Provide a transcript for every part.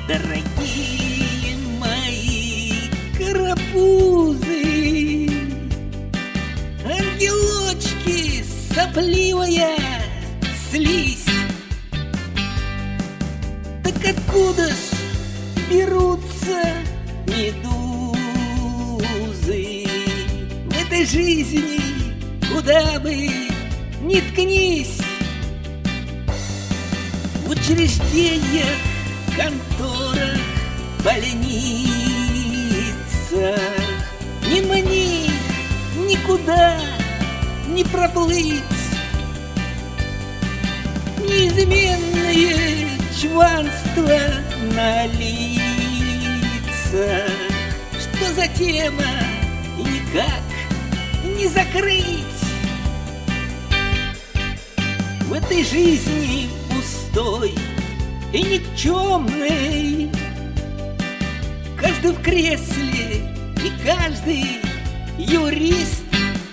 Дорогие мои карапузы, ангелочки, сопливая слизь, так откуда ж берутся медузы в этой жизни, куда бы ни ткнись? В учреждениях, конторах, больницах мимо них никуда не проплыть. Неизменное чванство на лицах, что за тема никак не закрыть. В этой жизни пустой и никчемный, каждый в кресле и каждый юрист.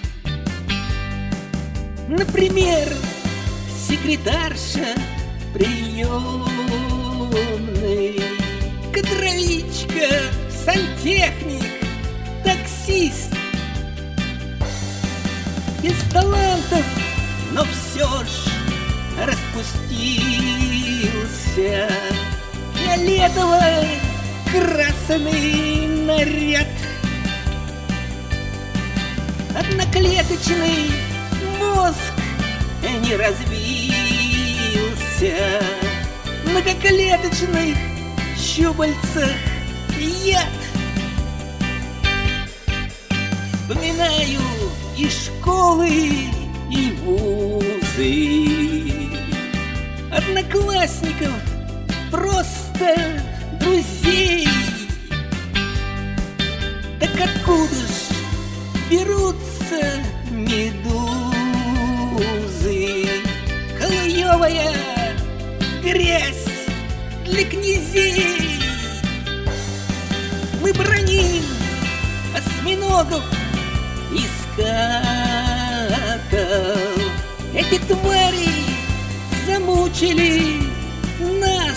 Например, секретарша приемной, кадровичка, сантехник, таксист. Без талантов, но все ж распустился фиолетово-красный наряд. Одноклеточный мозг не развился, в многоклеточных щупальцах яд. Вспоминаю и школы, и вузы, одноклассников, просто друзей. Так откуда ж берутся медузы? Халуевая грязь для князей. Мы броним осьминогов и скатов. Эти твари замучили нас.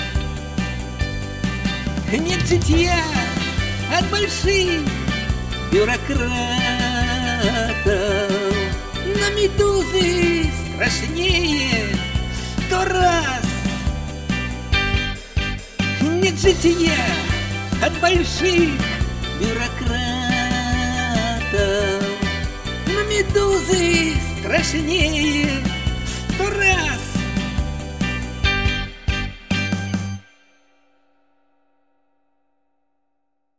Нет житья от больших бюрократов, но медузы страшнее 100 раз. Нет житья от больших бюрократов, но медузы страшнее 100 раз.